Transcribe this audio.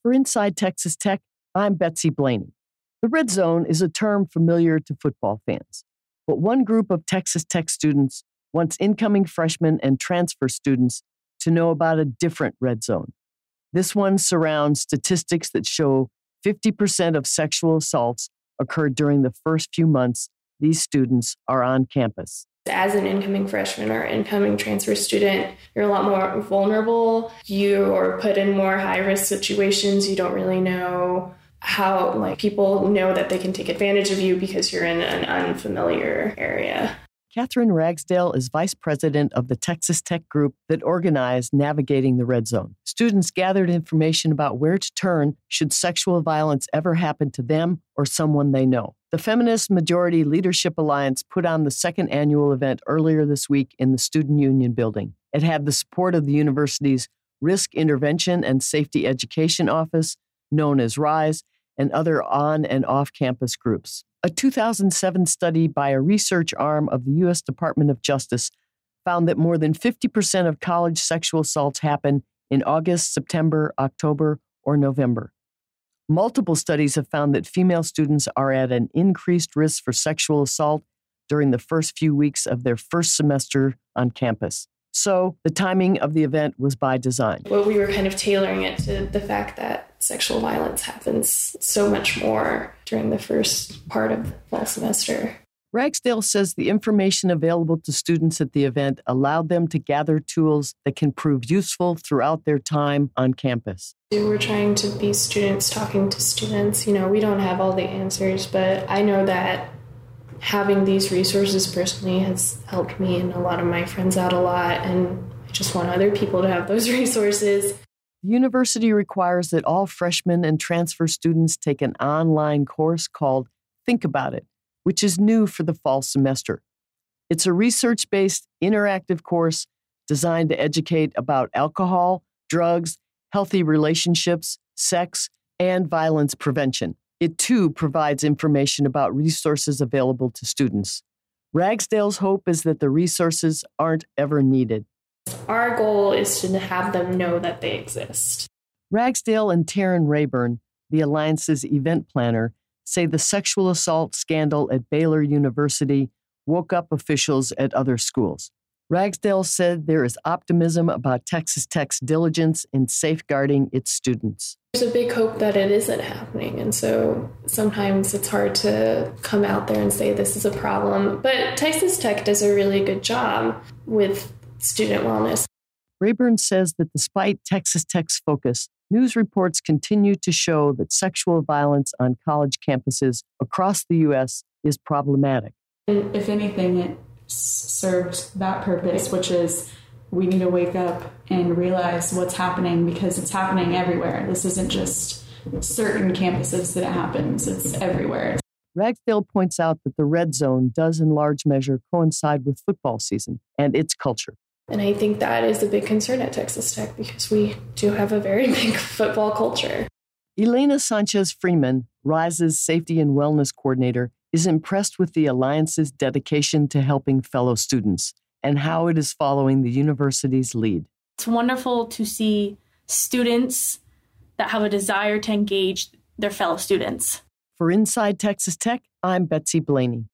For Inside Texas Tech, I'm Betsy Blaney. The red zone is a term familiar to football fans, but one group of Texas Tech students wants incoming freshmen and transfer students to know about a different red zone. This one surrounds statistics that show 50% of sexual assaults occurred during the first few months these students are on campus. As an incoming freshman or incoming transfer student, you're a lot more vulnerable. You are put in more high-risk situations. You don't really know how people know that they can take advantage of you because you're in an unfamiliar area. Catherine Ragsdale is vice president of the Texas Tech group that organized Navigating the Red Zone. Students gathered information about where to turn should sexual violence ever happen to them or someone they know. The Feminist Majority Leadership Alliance put on the second annual event earlier this week in the Student Union building. It had the support of the university's Risk Intervention and Safety Education Office, known as RISE, and other on- and off-campus groups. A 2007 study by a research arm of the U.S. Department of Justice found that more than 50% of college sexual assaults happen in August, September, October, or November. Multiple studies have found that female students are at an increased risk for sexual assault during the first few weeks of their first semester on campus. So the timing of the event was by design. Well, we were kind of tailoring it to the fact that sexual violence happens so much more during the first part of the fall semester. Ragsdale says the information available to students at the event allowed them to gather tools that can prove useful throughout their time on campus. We're trying to be students talking to students. We don't have all the answers, but I know that having these resources personally has helped me and a lot of my friends out a lot, and I just want other people to have those resources. The university requires that all freshmen and transfer students take an online course called Think About It, which is new for the fall semester. It's a research-based, interactive course designed to educate about alcohol, drugs, healthy relationships, sex, and violence prevention. It, too, provides information about resources available to students. Ragsdale's hope is that the resources aren't ever needed. Our goal is to have them know that they exist. Ragsdale and Taryn Rayburn, the Alliance's event planner, say the sexual assault scandal at Baylor University woke up officials at other schools. Ragsdale said there is optimism about Texas Tech's diligence in safeguarding its students. There's a big hope that it isn't happening, and so sometimes it's hard to come out there and say this is a problem. But Texas Tech does a really good job with student wellness. Rayburn says that despite Texas Tech's focus, news reports continue to show that sexual violence on college campuses across the U.S. is problematic. And if anything, it serves that purpose, which is we need to wake up and realize what's happening because it's happening everywhere. This isn't just certain campuses that it happens, it's everywhere. Ragsdale points out that the red zone does in large measure coincide with football season and its culture. And I think that is a big concern at Texas Tech because we do have a very big football culture. Elena Sanchez-Freeman, RISE's Safety and Wellness Coordinator, is impressed with the Alliance's dedication to helping fellow students and how it is following the university's lead. It's wonderful to see students that have a desire to engage their fellow students. For Inside Texas Tech, I'm Betsy Blaney.